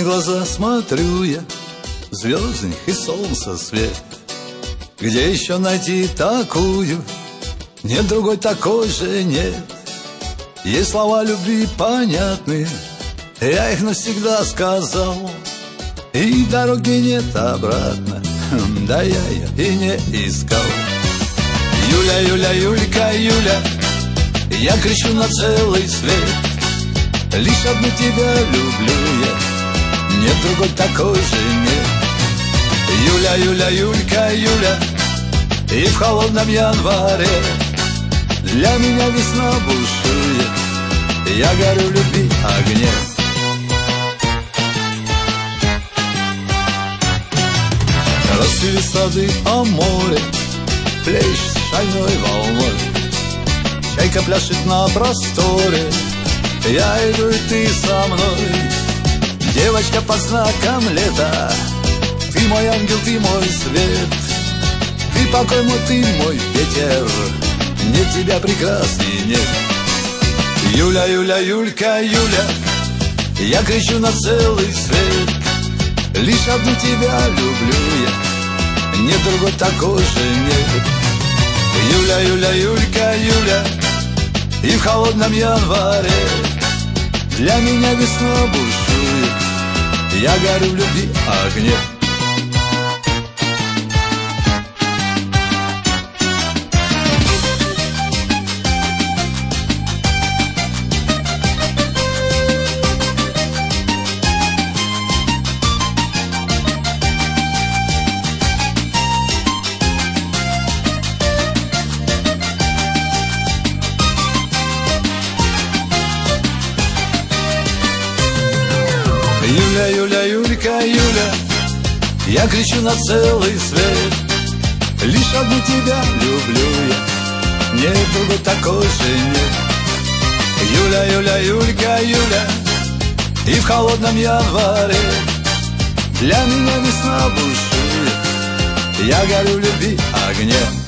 глаза смотрю я, звездных и солнца свет. Где еще найти такую? Нет другой такой же, нет. Есть слова любви понятные, я их навсегда сказал, и дороги нет обратно, да я ее и не искал. Юля, Юля, Юлька, Юля, я кричу на целый свет. Лишь одну тебя люблю я, нет другой такой же, нет. Юля, Юля, Юлька, Юля, и в холодном январе для меня весна бушует, я горю в любви огне. Расцвели сады, а море плещет шальной волной. Чайка пляшет на просторе, я иду и ты со мной. Девочка под знаком лета, ты мой ангел, ты мой свет. Ты покой мой, ты мой ветер, нет тебя прекрасней нет. Юля, Юля, Юлька, Юля, я кричу на целый свет. Лишь одну тебя люблю я, нет другой такой же, нет. Юля, Юля, Юлька, Юля, и в холодном январе для меня весна бушует, я горю в любви огне. Юля, Юля, Юлька, Юля, я кричу на целый свет. Лишь одну тебя люблю я, нет другой такой же, нет. Юля, Юля, Юлька, Юля, и в холодном январе для меня весна бушует, я горю в любви огне.